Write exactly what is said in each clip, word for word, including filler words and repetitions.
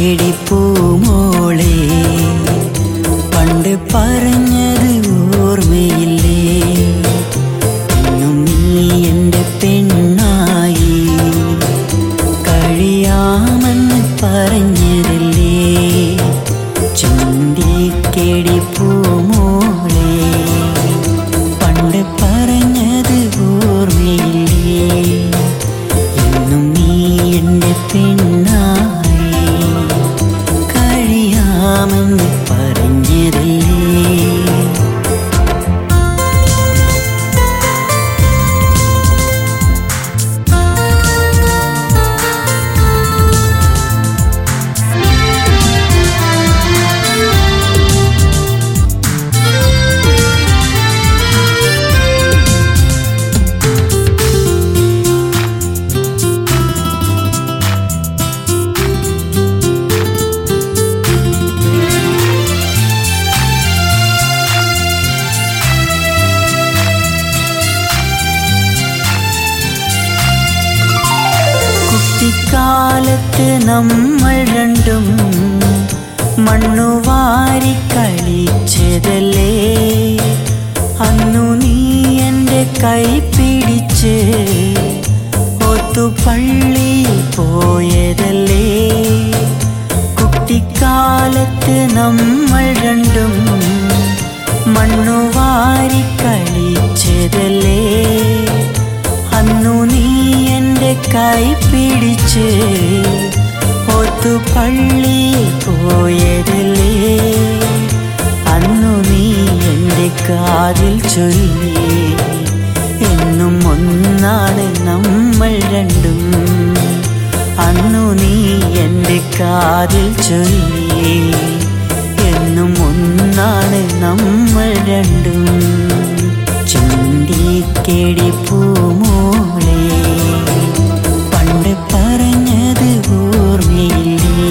ചിന്തിക്കേടി പൂമോളെ പണ്ട് പറഞ്ഞത് ഓർമ്മയില്ലേ ഇന്നും നീ എൻ്റെ പെണ്ണായി കഴിയാമെന്ന് പറഞ്ഞതല്ലേ ചിന്തിക്കേടി പൂമോളെ പണ്ട് പറഞ്ഞത് ഓർമ്മയില്ലേ ഇന്നും നീ എൻ്റെ പെണ്ണായി കഴിയാമെന്ന് പറഞ്ഞതല്ലേ കുട്ടിക്കാലത്ത് നമ്മൾ രണ്ടും മണ്ണുവാരി കളിച്ചതല്ലേ അന്നു നീ എൻ്റെ കൈ പിടിച്ച് ഒത്തുപള്ളിയിൽ പോയതല്ലേ കുട്ടിക്കാലത്ത് നമ്മൾ രണ്ടും മണ്ണുവാരി കളിച്ചതല്ലേ അന്നു നീ എൻ്റെ കൈ പിടിച്ച് ഒത്തുപള്ളിയിൽ പോയതല്ലേ അന്നു നീ എൻ്റെ കാതിൽ ചൊല്ലി എന്നും ഒന്നാണ് നമ്മൾ രണ്ടും അന്നു നീ എൻ്റെ കാതിൽ ചൊല്ലി എന്നും ഒന്നാണ് നമ്മൾ രണ്ടും ചിന്തിക്കേടി പൂമോളെ പണ്ട് പറഞ്ഞത് ഓർമ്മയില്ലേ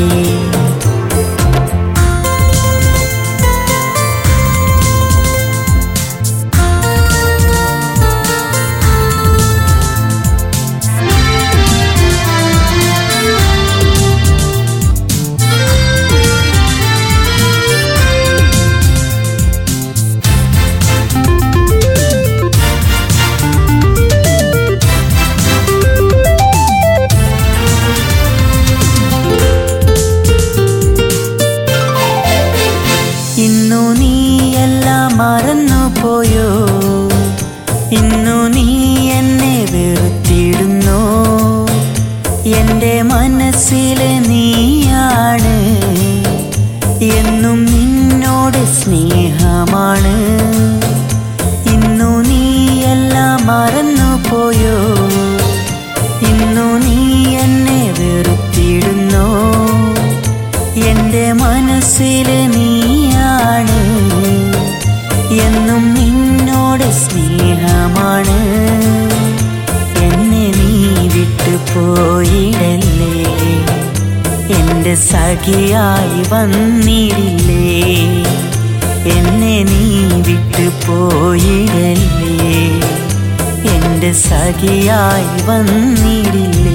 ഇന്നു നീയെല്ലാം മറന്നുപോയോ ഇന്നു നീ എന്നെ വെറുത്തിടുന്നോ എൻ്റെ മനസ്സിൽ നീയാണ് എന്നും നിന്നോട് സ്നേഹമാണ് ഇന്നു നീയെല്ലാം മറന്നുപോയോ ഇന്നു നീ എന്നെ വെറുത്തിടുന്നോ എൻ്റെ മനസ്സിൽ നീയാണ് എന്നും നിന്നോട് സ്നേഹമാണ് എന്നെ നീ വിട്ടു പോയിടല്ലേ എൻ്റെ സഖിയായി വന്നിടില്ലേ എന്നെ നീ വിട്ടു പോയിടല്ലേ എൻ്റെ സഖിയായി വന്നിടില്ലേ